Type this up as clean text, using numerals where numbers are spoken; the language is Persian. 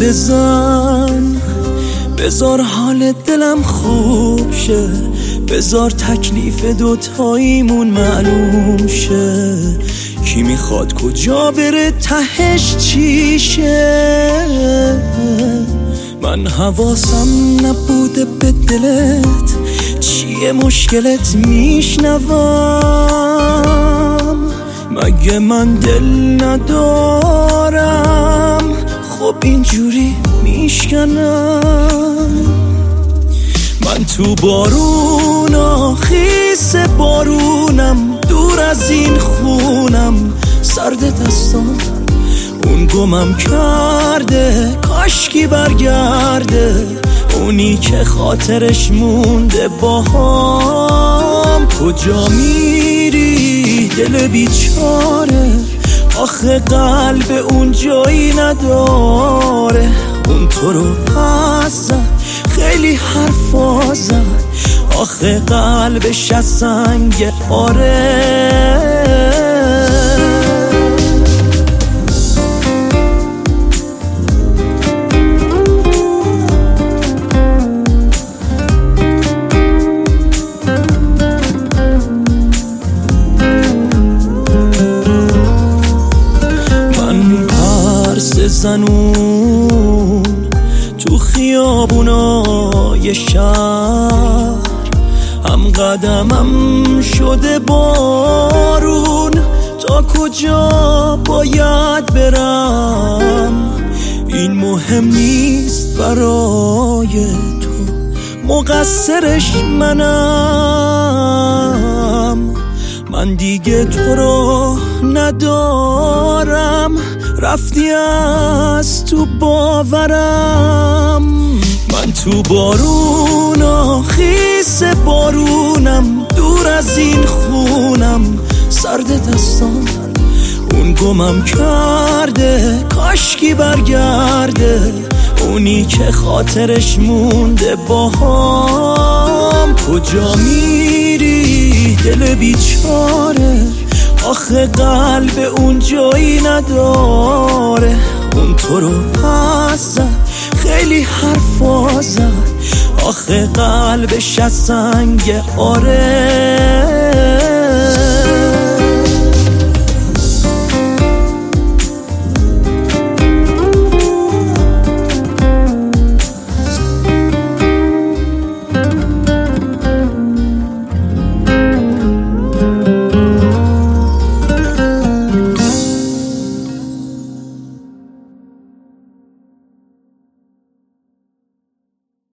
بزن، بذار حال دلم خوب شه، بذار تکلیف دوتاییمون معلوم شه. کی میخواد کجا بره تهش چیشه؟ من حواسم نبوده به دلت، چیه مشکلت میشنوم؟ مگه من دل ندارم؟ خب اینجوری میشکنم. من تو بارون خیس بارونم، دور از این خونم، سرد دستان اون گمم کرده، کاشکی برگرده اونی که خاطرش مونده باهام. کجا میری دل بیچاره؟ آخه قلب اون جایی نداره. اون تو رو پس زد، خیلی حرفا زد، آخه قلبش از سنگ. آره زنون تو خیابونای شهر، هم قدمم شده بارون. تا کجا باید برم؟ این مهم نیست برای تو، مقصرش منم. من دیگه تو رو ندارم، رفتی از تو باورم. من تو بارون خیس بارونم، دور از این خونم، سرد دستان اون گمم کرده، کاشکی برگرده اونی که خاطرش مونده باهام. کجا میری دل بیچاره؟ آخه قلب اون جایی نداره. اون تو رو پس زد، خیلی حرفا زد، آخه قلبش از سنگ. آره